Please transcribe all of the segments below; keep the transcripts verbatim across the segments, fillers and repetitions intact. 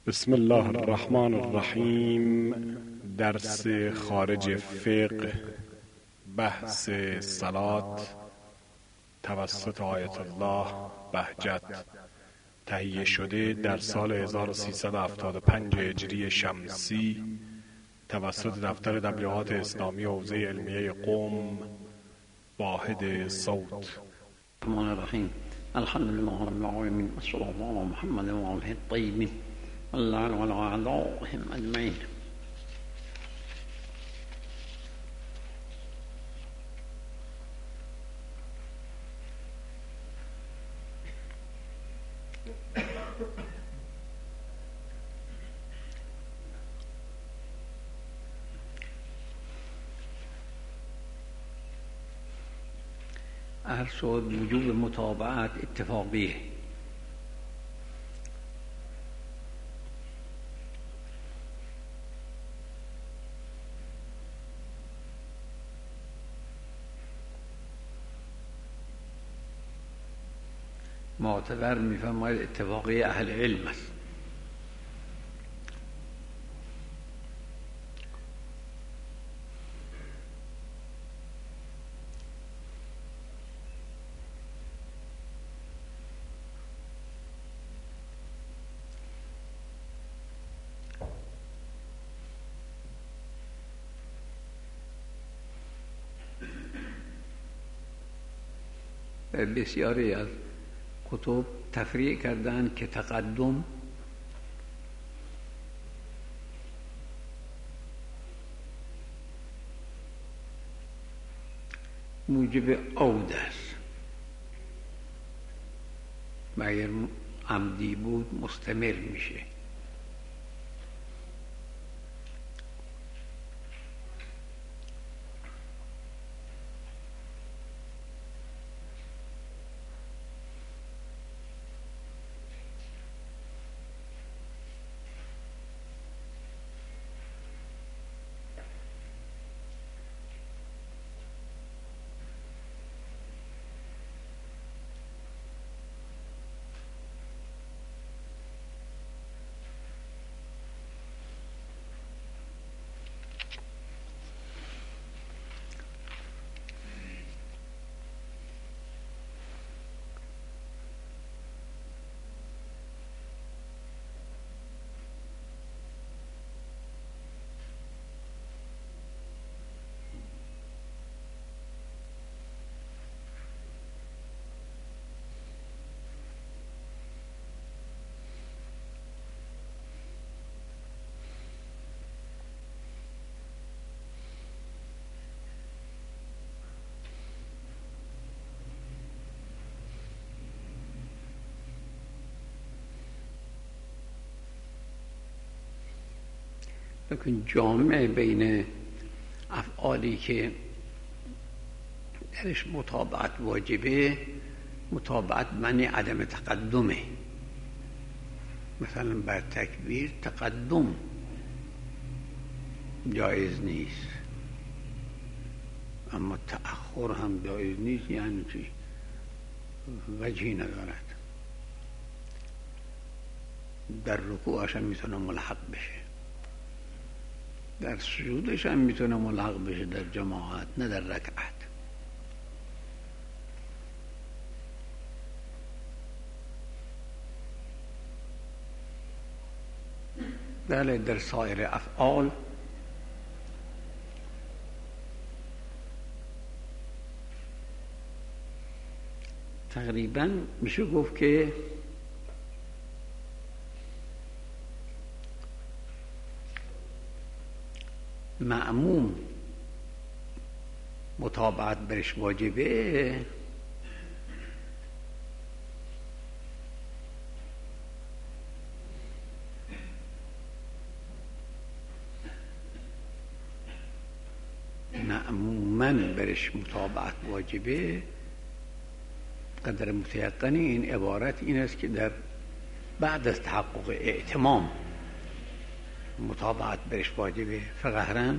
بسم الله الرحمن الرحیم. درس خارج فقه، بحث صلات توسط آیت الله بهجت، تهیه شده در سال هزار و سیصد و هفتاد و پنج هجری شمسی توسط دفتر تبلیغات اسلامی حوزه علمیه قم، واحد صوت. الرحمن الرحیم. الحمد لله رب العالمین و صلی الله علی محمد و آله الطیبین والله وعلى اعدائهم اجمعین. عرض شد وجوب متابعت اتفاقیه. معتبر میفرماید اتفاقی اهل علم است. بسیاری از کتب تفریع کردن که تقدم موجب عود است و اگر عمدی بود مستمر میشه. لیکن جامع بین افعالی که درش متابعت واجبه، متابعت معنی عدم تقدمه. مثلا بر تکبیر تقدم جایز نیست، اما تأخر هم جایز نیست. یعنی چی؟ وجهی ندارد. در رکوعش هم میتونه ملحق بشه، در سجودش هم میتونه ملحق بشه در جماعت، نه در رکعت. بله، در سایر افعال تقریبا میشه گفت که مأموم متابعت برش واجبه، مأموماً برش متابعت واجبه. قدر متیقنی این عبارت این است که در بعد از تحقق ائتمام متابعت برش واجبه. فقهراً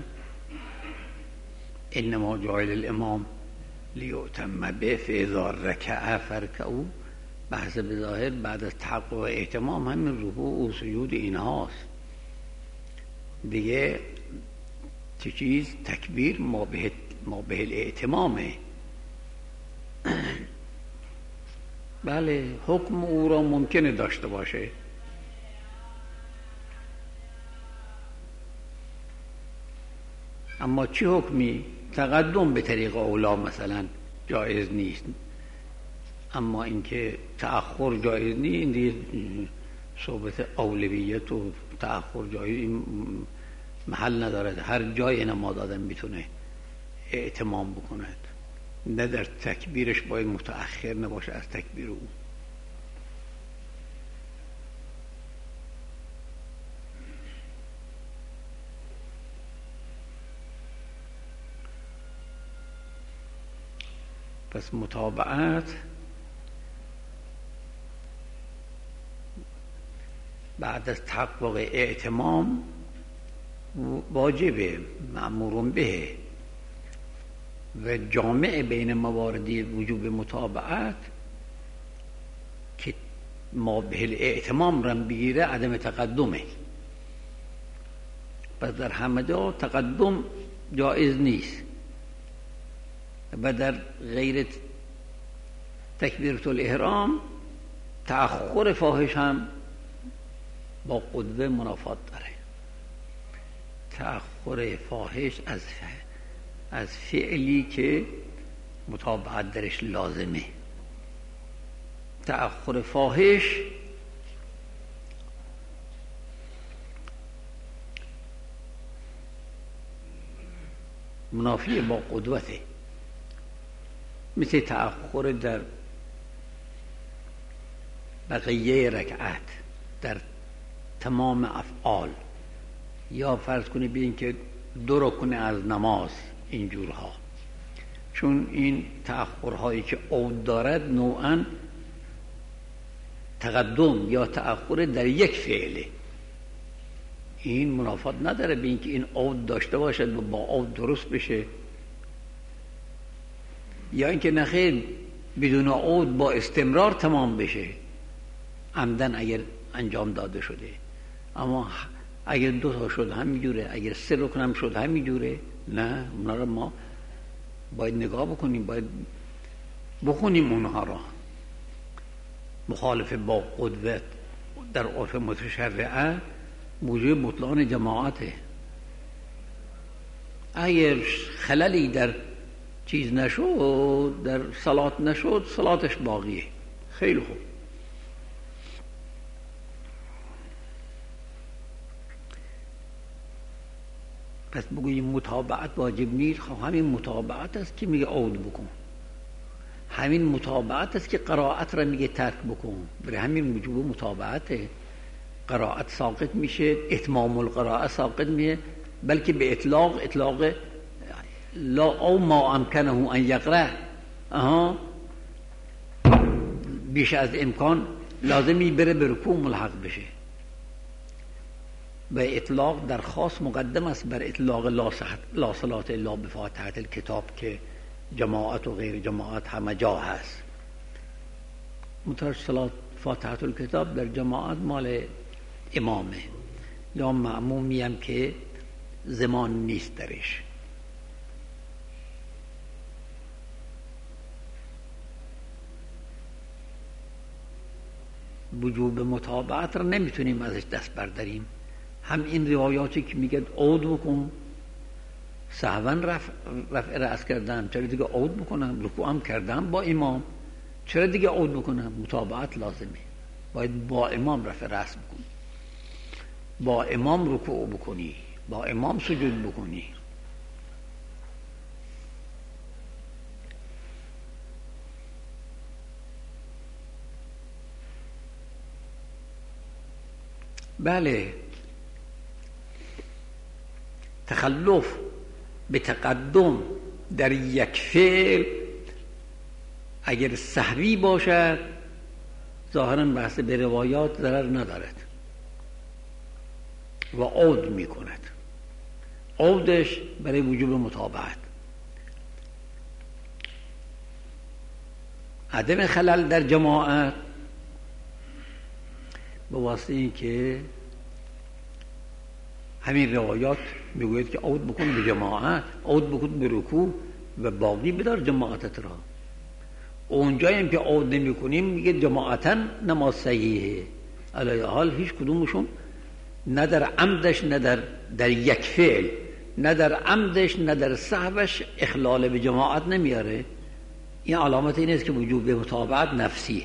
انما جعل الامام لیؤتم به فاذا رکع فرکعوا بحث بظاهر بعد از تحقق اهتمام همین رکوع و سجود اینهاست دیگه. چه چیز تکبیر ما به ما به الاهتمامه. بله حکم او را ممکنه داشته باشه، اما چه حکمی؟ تقدم به طریق اولا مثلا جایز نیست، اما اینکه تأخر جایز نیست، این دیگه صحبت اولویت و تأخر جایز این محل ندارد. هر جای نماز آدم میتونه اعتمام بکند، نه در تکبیرش باید متأخر نباشه از تکبیر او. پس متابعت بعد از تحقق اعتمام واجبه، مأمور به، و جامع بین مواردی وجوب متابعت که ما به الاعتمام رم بگیره عدم تقدمه. پس در همه جا تقدم جایز نیست و در غیر تکبیرة الاحرام تأخر فاحش هم با قدوه منافات داره. تأخر فاحش از از فعلی که متابعت درش لازمه. تأخر فاحش منافی با قدوته، مثل تأخر در بقیه رکعت، در تمام افعال، یا فرض کنی ببین که دو رکن از نماز، اینجورها. چون این تأخرهایی که عود دارد نوعا تقدم یا تأخر در یک فعله، این منافات نداره به اینکه این عود داشته باشد و با عود درست بشه، یا اینکه نخیر بدون عود با استمرار تمام بشه عمدن اگر انجام داده شده. اما اگر دو تا شد همینجوره، اگر سه رکن هم شد همینجوره، نه، اونا رو ما باید نگاه بکنیم، باید بخونیم اونها را. مخالف با قدوت در عرف متشرعه موجب بطلان جماعته. اگر خللی در چیز نشد، در صلات نشد، صلاتش باقیه. خیلی خوب. پس بگوییم متابعت واجب نیست. خب همین متابعت است که میگه عود بکن، همین متابعت است که قرائت را میگه ترک بکن. برای همین وجوب متابعته. قرائت ساقط میشه، اتمام القراءه ساقط میشه، بلکه به اطلاق اطلاق لا او ما امکنه ان یقرأ، اها بیش از امکان لازمی بره به رکوع ملحق بشه. و اطلاق در خاص مقدم است بر اطلاق لا صلاة الا بفاتحة الکتاب که جماعت و غیر جماعت همه جا هست. مترش صلاة فاتحة الکتاب در جماعت مال امامه، یا معمومی هم که زمان نیست درش. وجوب متابعت را نمیتونیم ازش دست برداریم. هم این روایاتی که میگه عود بکن، سهوا رفع, رفع رأس کردم، چرا دیگه عود بکنم؟ رکوع هم کردم با امام، چرا دیگه عود بکنم؟ متابعت لازمه، باید با امام رفع رأس بکنی، با امام رکوع بکنی، با امام سجود بکنی. بله، تخلف به تقدم در یک فعل اگر سهوی باشد ظاهراً بحث به روایات ضرر ندارد و عود می کند. عودش برای وجوب متابعت. عدم خلل در جماعت به واسطه این که همین روایات میگوید که عود بکن به جماعت، عود بکن به رکوع و باقی بدار جماعتت را. اونجایی هم که عود نمی کنیم میگه جماعتا نماز صحیحه. علی حال هیچ کدومشون نه در عمدش نه در, در یک فعل، نه در عمدش نه در سهوش اخلال به جماعت نمیاره. این علامت این است که وجوب متابعت نفسیه.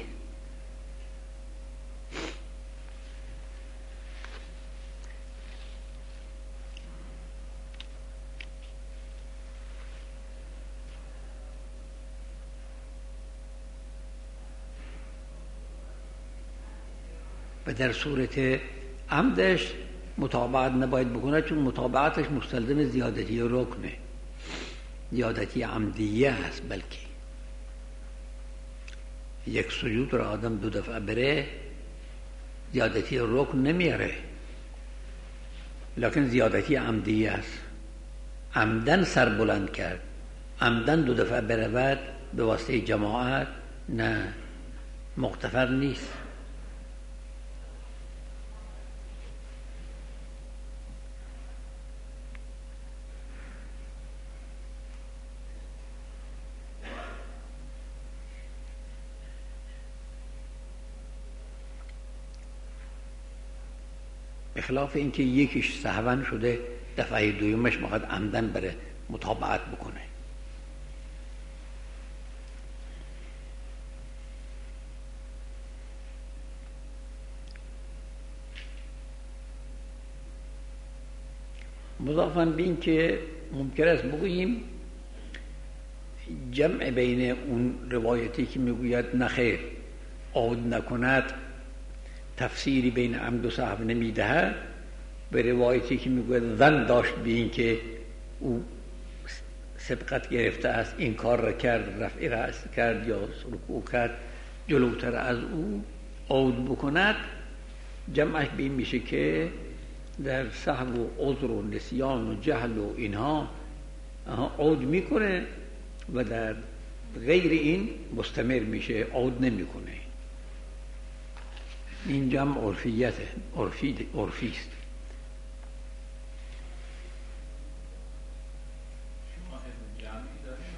و در صورت عمدش متابعت نباید بکنه، چون متابعتش مستلزم زیادتی رکنه، زیادتی عمدیه است. بلکه یک سجود را آدم دو دفعه بره زیادتی رکن نمیاره، لکن زیادتی عمدیه است. عمدن سر بلند کرد، عمدن دو دفعه برود به واسطه جماعت، نه، مغتفر نیست. بخلاف اینکه یکیش سهوا شده دفعه دویمش باید عمدن بره متابعت بکنه. مضافاً به این که ممکن است بگوییم جمع بین اون روایتی که میگوید نخیر عود نکند تفسیری بین عمد و سهو نمیدهد، به روایتی که میگوید ظن داشت به این که او سبقت گرفته است، این کار را کرد، رفع رأس کرد یا رکوع کرد، جلوتر از او عود بکند، جمعش به این میشه که در سهو و عذر و نسیان و جهل و اینها عود میکنه و در غیر این مستمر میشه، عود نمیکنه. این جمع عرفیته، عرفی عرفی است. شما جمعی دارید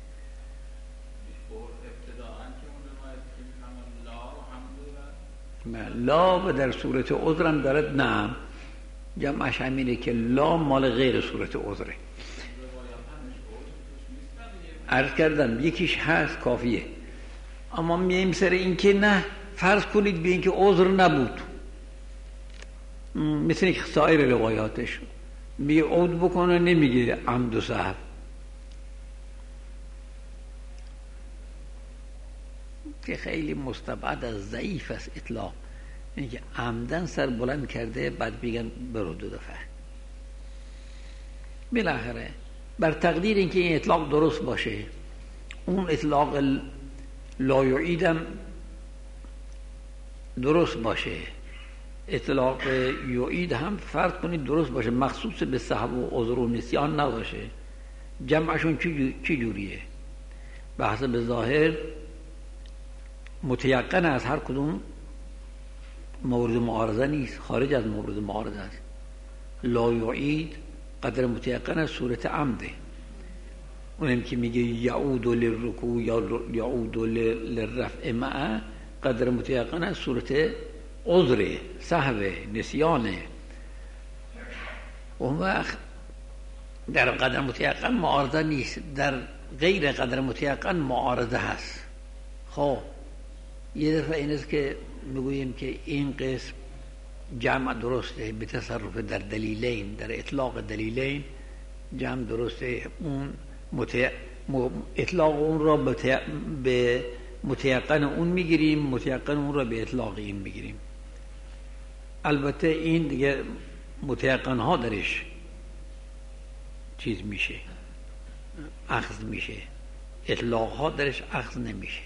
ابتداءً که اون روایت که میفهمن لا و حمد و لا و در صورت عذرم دارد. نه، جمعش همینه که لا مال غیر صورت عذره. عرض کردم یکیش هست کافیه، اما میایم سر این که نه، فرض کنید به این که عذر نبود، مثل اینکه سایر روایاتش میگه عود بکنه، نمیگه عمد و سهو. که خیلی مستبعد از ضعیف است اطلاق، اینه که عمدن سر بلند کرده بعد میگن برو دو دفعه. بالاخره بر تقدیر اینکه این اطلاق درست باشه، اون اطلاق لا یعیدم درست باشه، اطلاق یعید هم فرض کنید درست باشه، مخصوص به سهو و عذر و نسیان نباشه، جمعشون چی جوریه؟ به حسب ظاهر متیقن از هر کدوم مورد معارضه نیست، خارج از مورد معارضه است. لا یعید قدر متیقن از صورت عمده، اونم که میگه یعود للرکوع یا یعود للرفع معه قدر متیقن از صورت عذر، سهو، نسیانه. اون وقت در قدر متیقن معارضه نیست، در غیر قدر متیقن معارضه هست. خب یه دفعه این است که میگوییم که این قسم جمع درسته به تصرف در دلیلین، در اطلاق دلیلین جمع درسته، اون مت... اطلاق اون را به متیقن اون میگیریم، متیقن اون را به اطلاق این میگیریم. البته این دیگه متیقن ها درش چیز میشه، اخذ میشه، اطلاق ها درش اخذ نمیشه.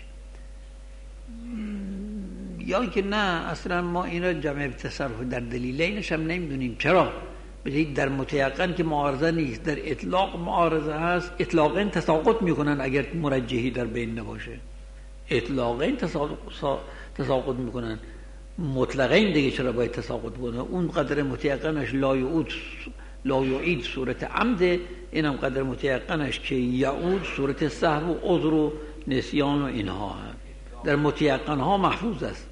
یا که نه اصلا ما این را جمع تصرف در دلیلینش هم نمیدونیم. چرا؟ بگید در متیقن که معارضه نیست، در اطلاق معارضه هست، اطلاقین تساقط میکنن اگر مرجحی در بین نباشه، اطلاقین تساقط میکنن. مطلقین دیگه چرا باید تساقط کنه؟ اون قدر متیقنش لا یعود لا یعید صورت عمده، اینم قدر متیقنش که یعود صورت سهو و عذر و نسیان و اینها هم در متیقن ها محفوظ است.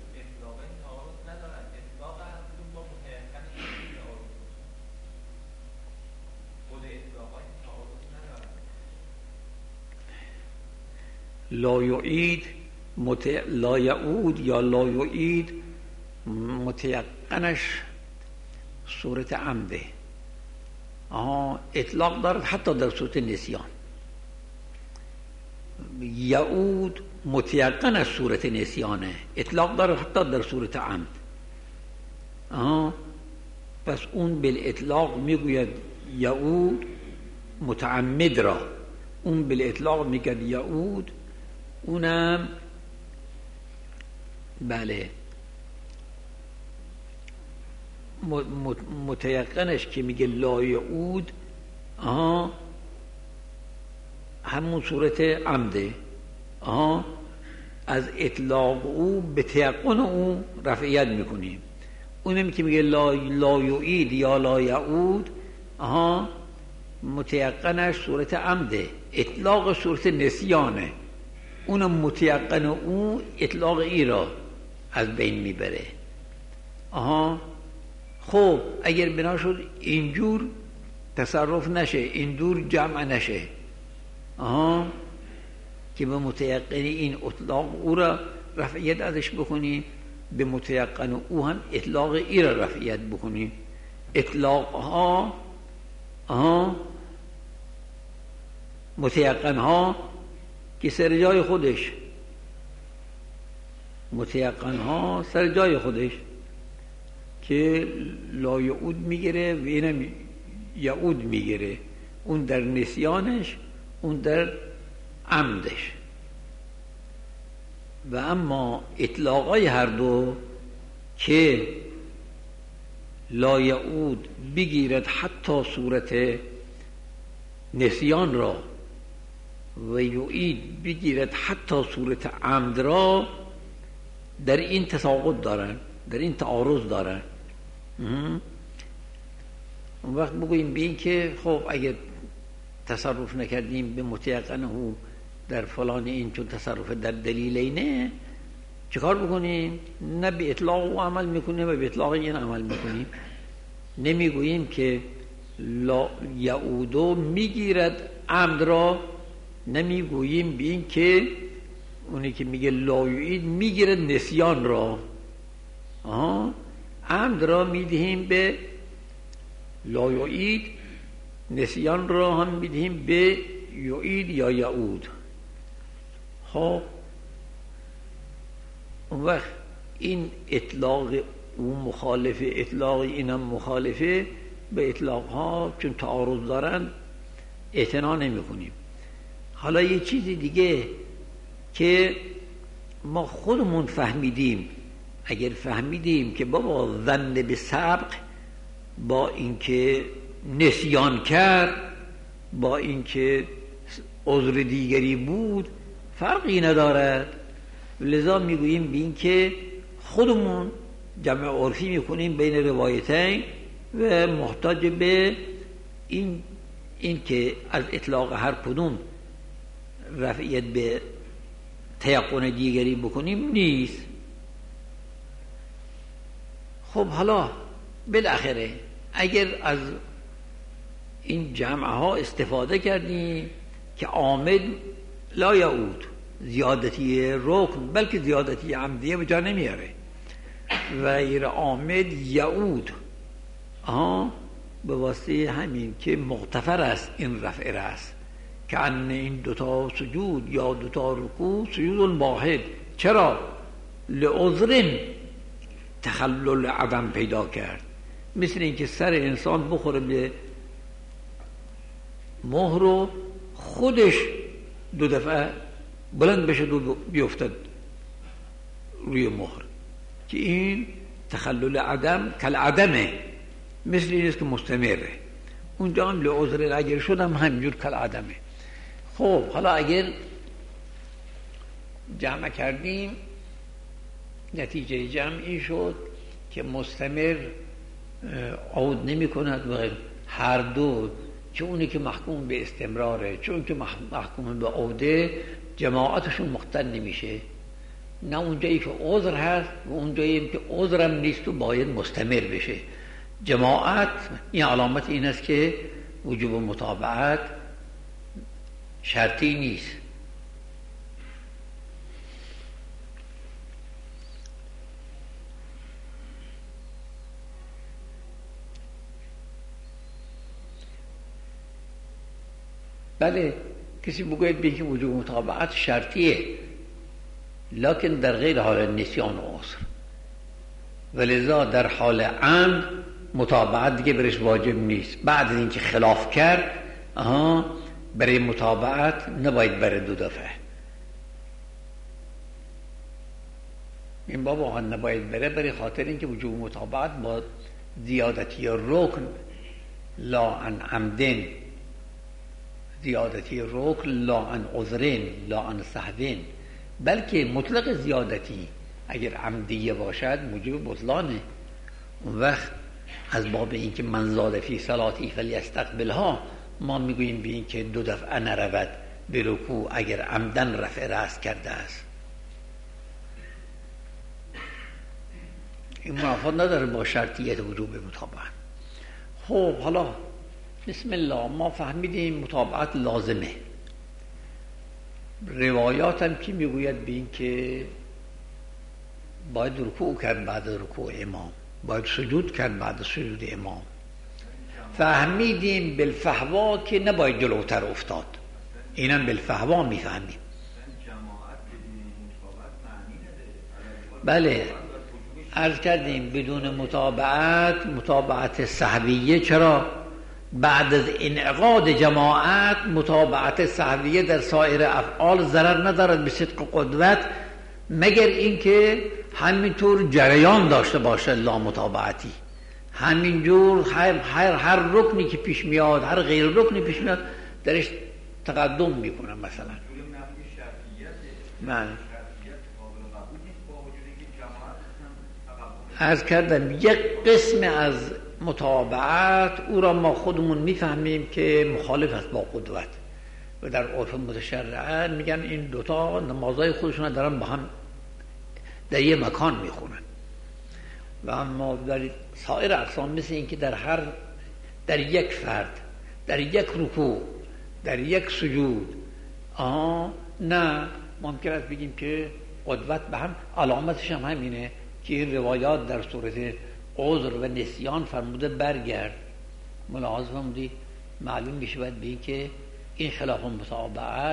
لا یعید مت... لا یعود یا لا یعید متیقنش صورت عمده، آها اطلاق دارد حتی در صورت نسیان. یعود متیقنش صورت نسیانه، اطلاق دارد حتی در صورت عمد. آها پس اون بالاطلاق میگوید یعود متعمد را، اون بالاطلاق میگوید یعود، اونم بله متیقنش که میگه لا یعود، آها همون صورت عمده، آها از اطلاق او به تیقن او رفعیت میکنیم. اونم که میگه لا لا یعید یا لا یعود، آها متیقنش صورت عمده، اطلاق صورت نسیانه، اونم متیقن او اطلاق ای را از بین میبره. آها خب اگر بنا شد اینجور تصرف نشه، اینجور جمع نشه، آها که به متیقن این اطلاق او را رفعیت ازش بکنیم، به متیقن او هم اطلاق ای را رفعیت بکنیم. اطلاق ها آها متیقن ها که سر جای خودش، متیقن ها سر جای خودش که لا یعود میگیره و اینم یعود میگیره، اون در نسیانش، اون در عمدش. و اما اطلاقای هر دو که لا یعود بگیرد حتی صورت نسیان را و یعید بگیرد حتی صورت عمد را، در این تساقط دارن، در این تعارض دارن. اون وقت بگوییم به این که خب اگر تصرف نکردیم به متیقنه در فلان این چون تصرف در دلیل اینه، چکار بکنیم؟ نه به اطلاق او عمل میکنیم و به اطلاق این عمل میکنیم. نمیگوییم که لا یعودو میگیرد عمد را، نمیگوییم به این که اونی که میگه لا یعید میگیرد نسیان را. آها عمد را میدهیم به لا یعید، نسیان را هم میدهیم به یعید یا یعود. خب اون وقت این اطلاق او مخالفه، اطلاق اینم مخالفه، به اطلاق ها چون تعارض دارن اعتنا نمی کنیم. حالا یه چیزی دیگه که ما خودمون فهمیدیم، اگر فهمیدیم که بابا ظن به سبق با اینکه نسیان کرد، با اینکه عذر دیگری بود فرقی ندارد، لذا میگوییم به این که خودمون جمع عرفی میکنیم بین روایتین و محتاج به این این که از اطلاق هر کدوم رفعیت به تیقن دیگری بکنیم نیست. خب حالا بالاخره اگر از این جمع ها استفاده کردیم که عامد لا یعود، زیادتی رکن بلکه زیادتی عمدیه به جا نمیاره، و غیر عامد یعود، آها به واسطه همین که مغتفر است این رفع راست، که ان این دوتا سجود یا دوتا رکوع سجود واحد. چرا؟ لعذر تخلل عدم پیدا کرد، مثل اینکه سر انسان بخوره به مهر و خودش دو دفعه بلند بشه دو بیفتد روی مهر، که این تخلل عدم کل عدمه، مثل این است که مستمره. اونجا هم لعذر اگر شدم همینجور کل عدمه. خب حالا اگر جمع کردیم نتیجه جمع این شد که مستمر عود نمی کند و هر دو، چه اونی که محکوم به استمراره چه اونی که محکوم به عوده، جماعتشون مختل نمیشه. نه اونجایی که عذر هست و اونجایی که عذرم نیست و باید مستمر بشه. جماعت این علامت این است که وجوب متابعت شرطی نیست. بله کسی بگوید به که وجوب متابعت شرطیه، لکن در غیر حال نسیان و عذر، ولذا در حال عمد متابعت دیگه برش واجب نیست. بعد از اینکه خلاف کرد آها برای متابعت نباید بره دو دفعه. این باب واقعا نباید بره، برای خاطر اینکه وجوب متابعت با زیادتی رکن لا عن عمدن، زیادتی رکن لا عن عذرین لا عن سهوین، بلکه مطلق زیادتی اگر عمدیه باشد موجب بطلانه. اون وقت از باب اینکه من زاد فی صلاتی فلیستقبلها ما میگوییم به این که دو دفعه نرود به رکوع اگر عمدن رفع رأس کرده است. این منافات نداره با شرطیت وجوب متابعت. خب حالا بسم الله ما فهمیدیم متابعت لازمه. روایات هم که میگوید به این که باید رکوع کرد بعد رکوع امام، باید سجود کرد بعد سجود امام. فهمیدیم بالفحوا که نباید جلوتر افتاد، اینم بالفحوا میفهمیم. بله عرض کردیم بدون متابعت، متابعت سهویه. چرا؟ بعد از انعقاد جماعت متابعت سهویه در سایر افعال ضرر ندارد به صدق قدوت، مگر اینکه همینطور جریان داشته باشه لا متابعتی، همینجور هر, هر, هر رکنی که پیش میاد، هر غیر رکنی پیش میاد درش تقدم میکنه. مثلا من عرض کردم یک قسم از متابعت او را ما خودمون میفهمیم که مخالف است با قدوت و در عرف متشرعه میگن این دوتا نمازهای خودشون دارن با هم در یه مکان میخونن. و اما در سایر اقسام مثل این که در هر در یک فرد، در یک رکوع، در یک سجود آه نه ممکن است بگیم که قدوت به هم علامتش هم همینه که این روایات در صورت عذر و نسیان فرموده برگرد. ملاحظه فرمودی معلوم میشه باید به این که این خلاف متابعت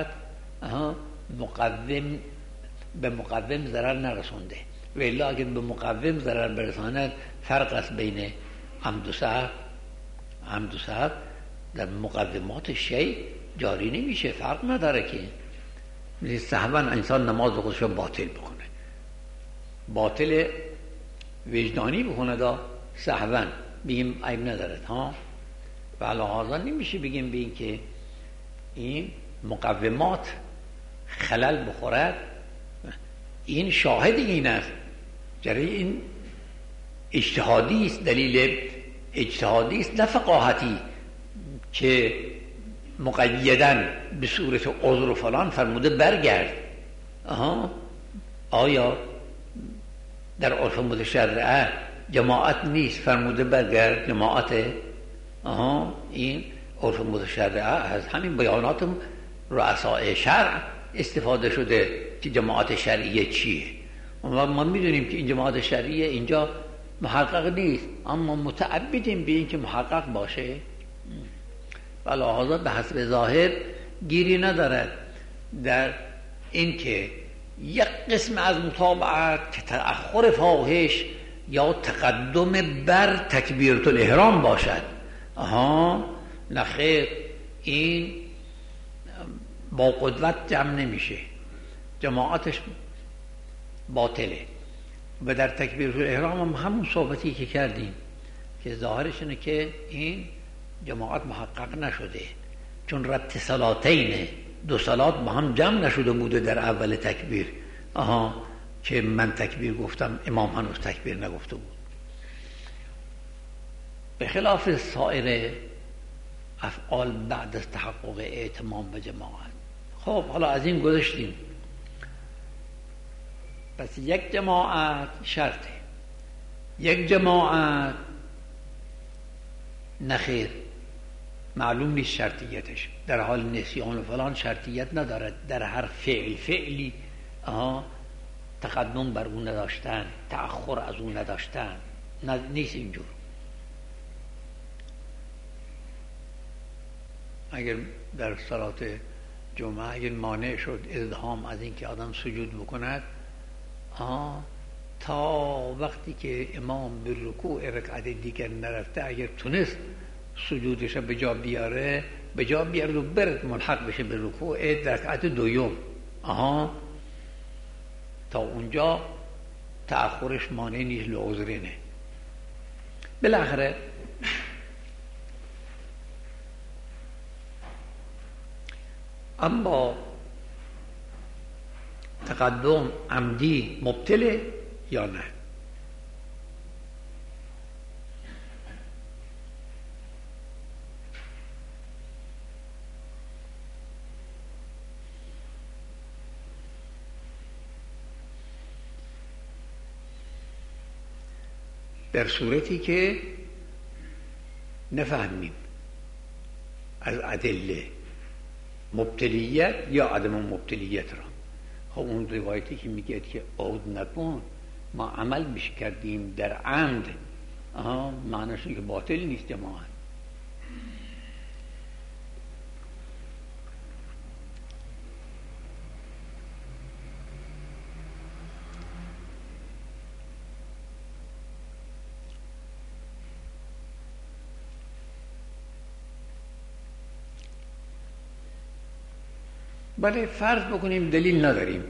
مقوم به مقوم ضرر نرسونده، و الا اگر به مقوم ضرر برساند فرق است بین عمد و سهو. عمد و سهو در مقومات شیء جاری نمیشه، فرق نداره که مثل سهوا انسان نماز خودش رو باطل بکنه، باطل وجدانی بکنه، دا سهوا بگیم عیب ندارد ها. و لحاظا نمیشه بگیم به این که این مقومات خلل بخورد. این شاهد این است، جری این اجتهادی است، دلیل اجتهادی است نه فقاهتی که مقیدن به صورت عذر و فلان فرموده برگرد. آها آیا در عرف متشرعه جماعت نیست فرموده برگرد جماعت؟ آها این عرف متشرعه از همین بیانات رؤسای شرع استفاده شده که جماعت شرعیه چیه. ما میدونیم که این جماعت شرعیه اینجا محقق نیست، اما متعبدیم به این که محقق باشه. و لحاظا به حسب ظاهر گیری ندارد در این که یک قسم از متابعت که تأخر فاحش یا تقدم بر تکبیرة الاحرام باشد. آها نخیر، این با قدوت جمع نمیشه، جماعتش باطله. و در تکبیرة الاحرام هم همون صحبتی که کردیم که ظاهرش اینه که این جماعت محقق نشده، چون ربط صلاتین دو صلات با هم جمع نشده بوده در اول تکبیر. آها که من تکبیر گفتم امام هنوز تکبیر نگفته بود، به خلاف سایر افعال بعد از تحقق ائتمام و جماعت. خب حالا از این گذشتیم. پس یک جماعت شرطه، یک جماعت نخیر، معلوم نیست شرطیتش، در حال نسیان و فلان شرطیت ندارد، در هر فعل فعلی آها تقدم بر اون نداشتن، تأخر از اون نداشتن، نیست اینجور. اگر در صلات جمعه اگر مانع شد ازدحام از این که آدم سجود بکند آه تا وقتی که امام به رکوع رکعت دیگر نرفته، اگر تونست سجودش به جا بیاره به جا بیاره و برد ملحق بشه به رکوع رکعت دوم، آها تا اونجا تأخرش مانع نیست، لعذرینه. بالاخره اما تقدم عمدی مبتله یا نه؟ در صورتی که نفهمیم از ادله مبتلیت یا عدم مبتلیت را. خب اون روایتی که میگه که عود نکن، ما عمل بش کردیم در عمد، آها معنیش که باطل نیست جماعت. بله فرض بکنیم دلیل نداریم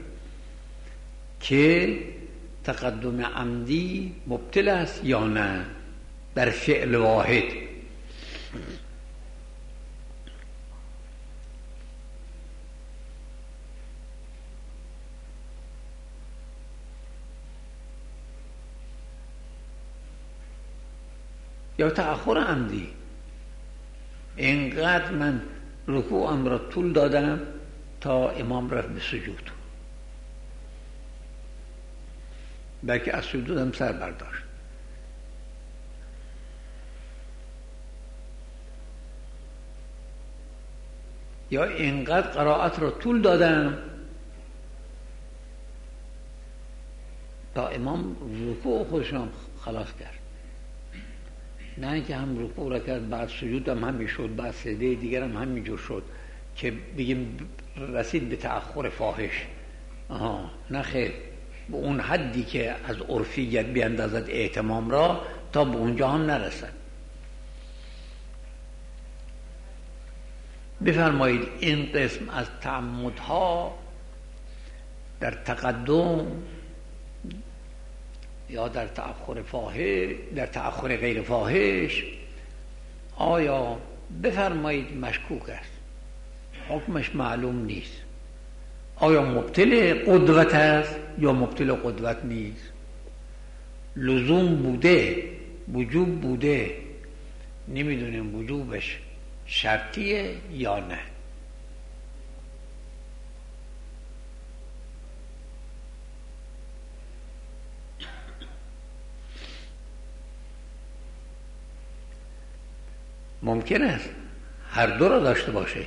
که تقدم عمدی مبتل است یا نه در فعل واحد. یا تأخر عمدی، اینقدر من رکوعم را طول دادم تا امام رفت به سجود، بلکه از سجودم سر برداشت. یا اینقدر قرائت را طول دادم تا امام رکوع خودشم خلاص کرد، نه اینکه هم رکوع را کرد بعد سجودم همین شد، بعد سجده دیگر هم همینجور شد که بگیم رسید به تأخر فاحش. آها نه خیر، به اون حدی که از عرفیت بیاندازد اهتمام را تا به اونجا هم نرسد. بفرمایید این قسم از تعمدها در تقدم یا در تأخر فاحش، در تأخر غیر فاحش، آیا بفرمایید مشکوک است، حکمش معلوم نیست. آیا مبتل قدوت است یا مبتل قدوت نیست؟ لزوم بوده، وجوب بوده، نمیدونیم وجوبش شرطیه یا نه. ممکن است هر دو را داشته باشه.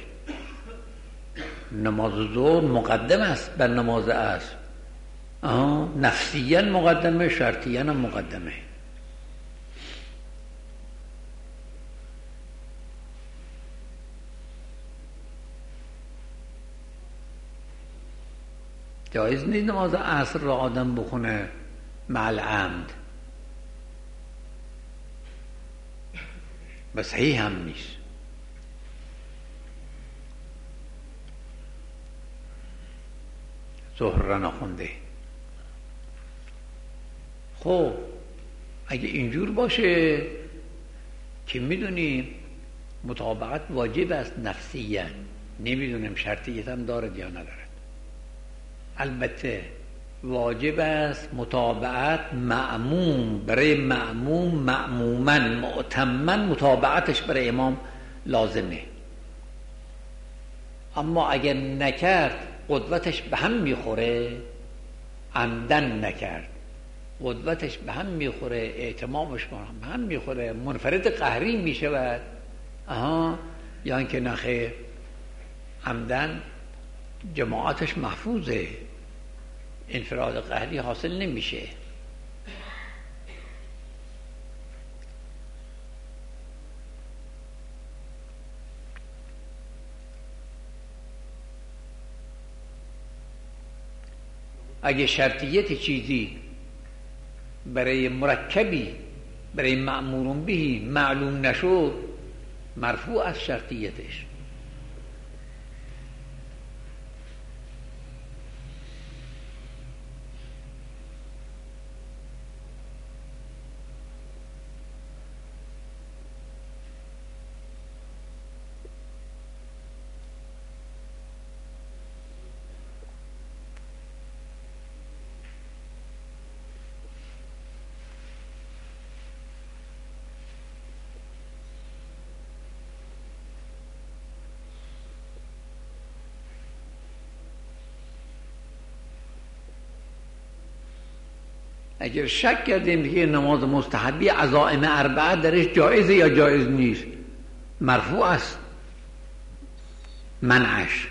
نماز ظهر مقدم است بر نماز عصر، نفسیاً مقدمه، شرطیاً هم مقدمه. جایز نیست نماز عصر را آدم بخونه مع العمد، و صحیح هم نیست. ظهر را نخونده. خب اگه اینجور باشه که میدونیم مطابقت واجب است نفسیاً، نمیدونیم شرطیت هم دارد یا ندارد. البته واجب است متابعت مأموم برای مأموم مأمومن مؤتمن متابعتش برای امام لازمه. اما اگر نکرد قدوتش به هم میخوره، عمدن نکرد قدوتش به هم میخوره، اعتمامش به هم میخوره، منفرد قهری میشود، آها، یا اینکه نخیر عمدن جماعتش محفوظه، انفراد قهری حاصل نمیشه. اگه شرطیت چیزی برای مرکبی برای مأمورون بهی معلوم نشد مرفوع از شرطیتش. اگر شک کردیم که نماز مستحبی عزائم اربعه درش جایزه یا جایز نیست، مرفوع است منعش.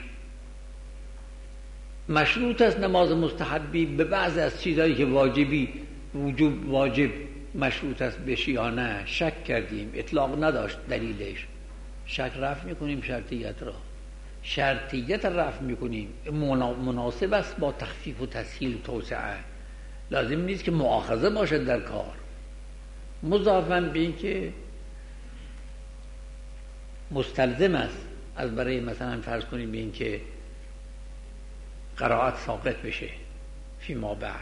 مشروط است نماز مستحبی به بعض از چیزهایی که واجبی وجوب واجب مشروط است بشه یا نه، شک کردیم، اطلاق نداشت دلیلش، شک رفع میکنیم شرطیت را، شرطیت رفع میکنیم، مناسب است با تخفیف و تسهیل و توسعه، لازم نیست که مؤاخذه باشد در کار. مضافاً به این که مستلزم است از برای مثلا فرض کنیم به این که قرائت ساقط بشه فیما بعد.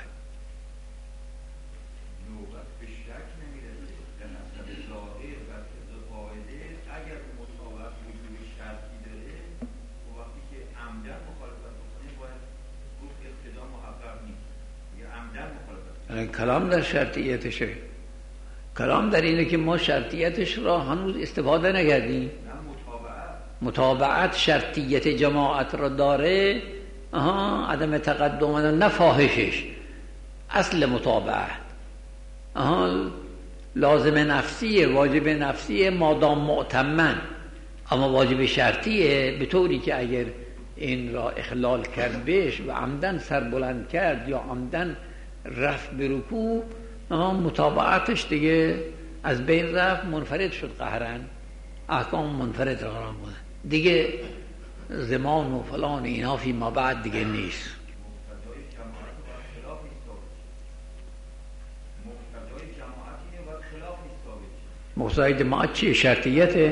نوبت به شک نمیرسه در نسبت ظاهر و قاعده. اگر مطابقت وجود شرطی داره و وقتی که عمدن مخالفت بکنه باید گفت اقتدا محقق نیست، یا عمدن مخالفت. کلام در شرطیتشه، کلام در اینه که ما شرطیتش را هنوز استفاده نکردیم. متابعت شرطیت جماعت را داره، آها، عدم تقدم نه فاحشش، اصل متابعت، آها، لازم نفسیه، واجب نفسیه مادام مؤتمن، اما واجب شرطیه به طوری که اگر این را اخلال کرد بهش و عمدن سر بلند کرد یا عمدن رفت به رکوع، متابعتش دیگه از بین رفت، منفرد شد قهرن، احکام منفرد قرار بودن دیگه، زمان و فلان اینا فی ما بعد دیگه نیست. مقتضای جماعت چیه؟ شرطیته؟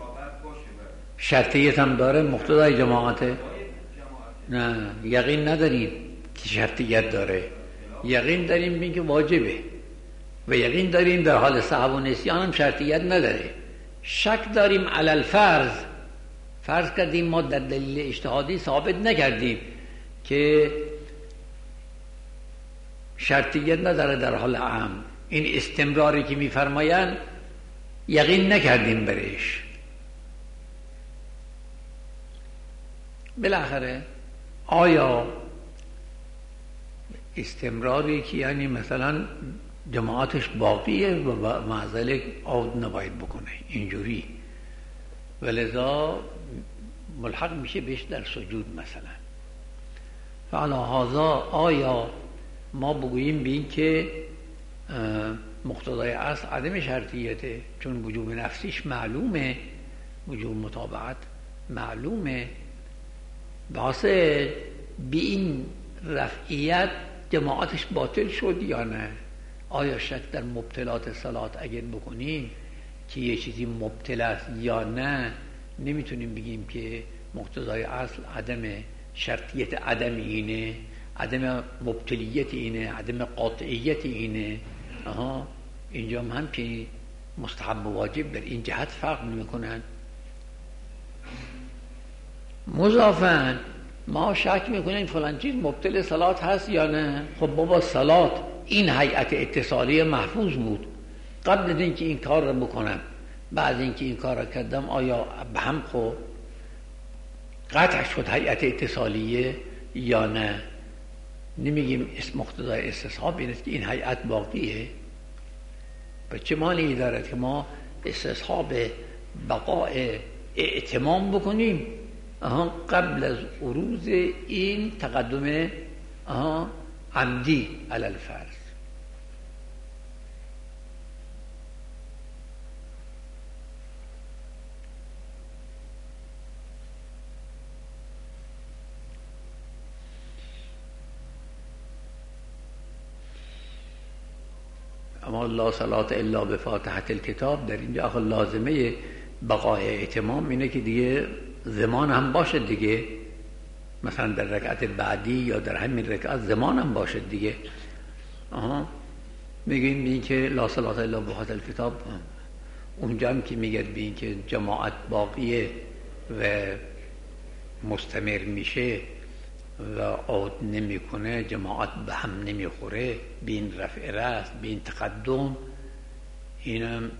شرطیت هم داره، مقتضای جماعته؟ نه، یقین نداریم که شرطیت داره، یقین داریم بین که واجبه و یقین داریم در حال سهو و نسیان هم شرطیت نداره. شک داریم علی الفرض، فرض کردیم ما در دلیل اجتهادی ثابت نکردیم که شرطیت نداره در حال عام، این استمراری که میفرمایند یقین نکردیم برش. بالاخره آیا استمراری که یعنی مثلا جماعتش باقیه و معذلک عود نباید بکنه اینجوری، ولذا ملحق میشه بهش در سجود مثلا. فعلا هذا آیا ما بگوییم به این که مقتضای اصل عدم شرطیته، چون وجوب نفسیش معلومه، وجوب متابعت معلومه، باسه به این رفعیت جماعتش باطل شد یا نه؟ آیا شک در مبطلات صلات اگر بکنیم که یه چیزی مبطل است یا نه، نمیتونیم بگیم که مقتضای اصل عدم شرطیت عدم اینه، عدم مبطلیت اینه، عدم قاطعیت اینه. آها، اینجا هم که مستحب و واجب در این جهت فرق نمیکنن. مضافاً ما شک میکنیم فلان چیز مبطل صلات هست یا نه. خب بابا صلات این هیئت اتصالی محفوظ بود قبل از اینکه این کار رو بکنم، بعد اینکه این کار رو کردم آیا به هم خب قطع شد هیئت اتصالیه یا نه؟ نمیگیم اسم مقتضای استصحاب این است که این هیئت باقیه. به چه معنی دارد که ما استصحاب بقاء اعتمام بکنیم آها قبل از عروض این تقدم آها عمدی علی الفرض؟ اما لا صلات الا بفاتحة الکتاب در اینجا آخه لازمه بقای اتمام اینه که دیگه زمان هم باشه دیگه، مثلا در رکعت بعدی یا در همین رکعت زمان هم باشه دیگه. آها میگیم بین که لا صلات الا بفاتحة الکتاب، اونجا هم که میگه بین که جماعت باقیه و مستمر میشه و عود نمیکنه، جماعت به هم نمیخوره، بین رفع راس بین تقدم، اینم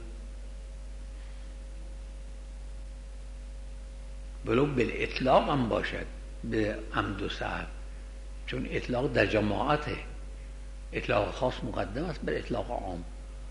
ولو بالاطلاق هم باشد به عمد و سهو، چون اطلاق در جماعته، اطلاق خاص مقدم است بر اطلاق عام.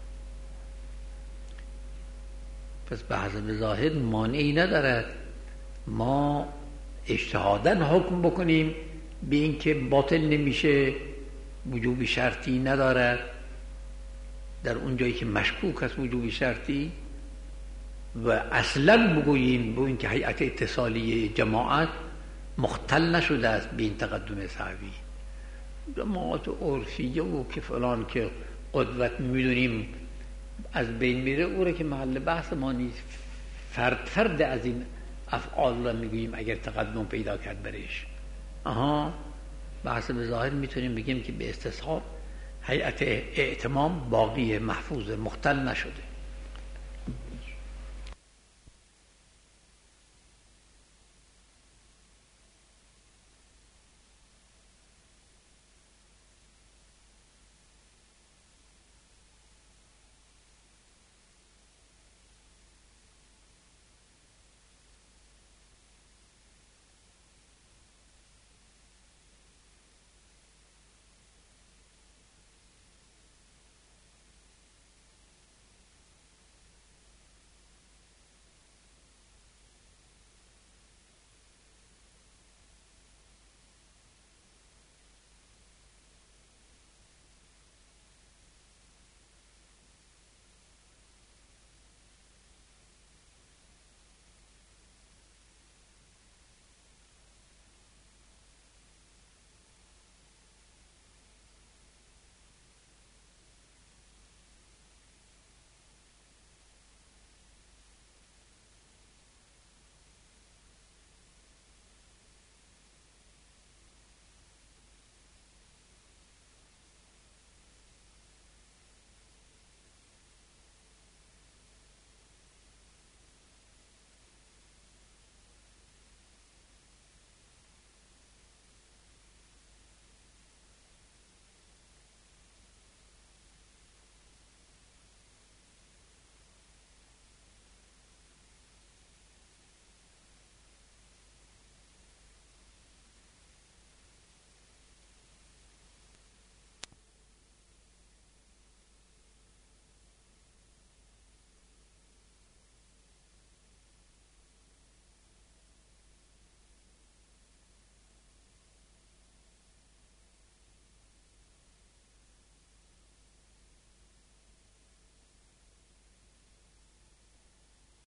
پس به حسب ظاهر مانعی ندارد ما اجتهادا حکم بکنیم به این که باطل نمیشه، وجوب شرطی ندارد در اون جایی که مشکوک است وجوب شرطی، و اصلا بگوییم به این که هیئت اتصالی جماعت مختل نشده است به این تقدم سهوی. جماعت عرفیه و که فلان که قدوت میدونیم از بین میره، او را که محل بحث ما نیست. فرد فرد از این افعال را میگوییم اگر تقدم پیدا کرد برش. آها بحث به ظاهر میتونیم بگیم که به استصحاب هیئت اعتمام باقی محفوظ مختل نشده.